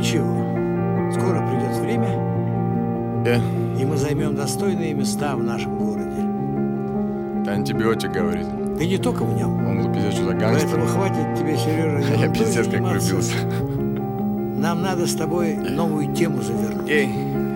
Ничего, скоро придет время, и мы займем достойные места в нашем городе. Это антибиотик, говорит. Ты не только в нем. Он был пиздец, что за гангстер. Поэтому хватит тебе, Сережа, Я пиздец как влюбился. Нам надо с тобой новую тему завернуть.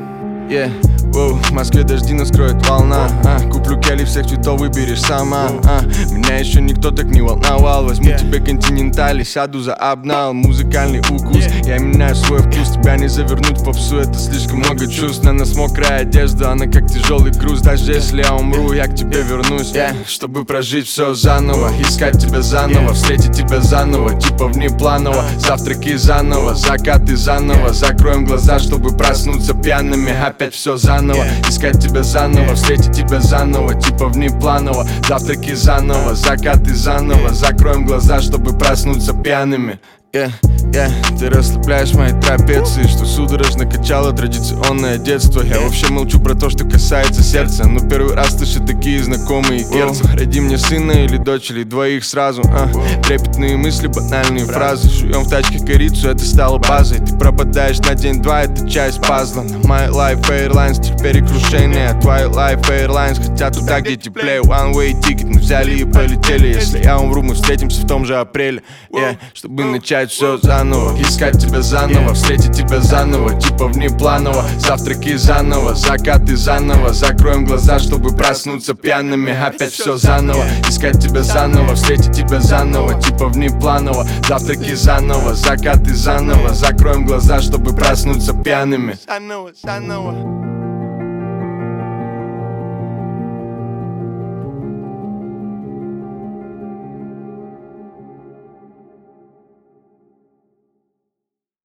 В Москве дожди наскроет волна. Куплю кели, всех цветов выберешь сама. Меня еще никто так не волновал. Возьму тебе континенталь и сяду за обнал. Музыкальный укус, я меняю свой вкус. Тебя не завернуть в попсу, это слишком много чувств. На нас мокрая одежда, она как тяжелый груз. Даже если я умру, я к тебе вернусь, чтобы прожить все заново. Искать тебя заново, встретить тебя заново. Типа внепланово, завтраки заново, закаты заново. Закроем глаза, чтобы проснуться пьяными. Опять все заново. Искать тебя заново, встретить тебя заново. Типа внепланово, завтраки заново, закаты заново. Закроем глаза, чтобы проснуться пьяными. Ты расслабляешь мои трапеции, что судорожно качало традиционное детство. Я вообще молчу про то, что касается сердца. Но первый раз слышу такие знакомые герцы. Роди мне сына или дочь, или двоих сразу. Трепетные мысли, банальные фразы. Жуем в тачке корицу, это стало базой. Ты пропадаешь на день-два, это часть пазла. На My Life Airlines теперь крушение. Твои Life Airlines хотят туда, где теплее. One way ticket мы взяли и полетели. Если я умру, мы встретимся в том же апреле. Чтобы начать все заново, искать тебя заново, встретить тебя заново, типа внепланово, завтраки заново, закаты заново, закроем глаза, чтобы проснуться пьяными. Опять все заново, искать тебя заново, встретить тебя заново, типа внепланово, завтраки заново, закаты заново, закроем глаза, чтобы проснуться пьяными.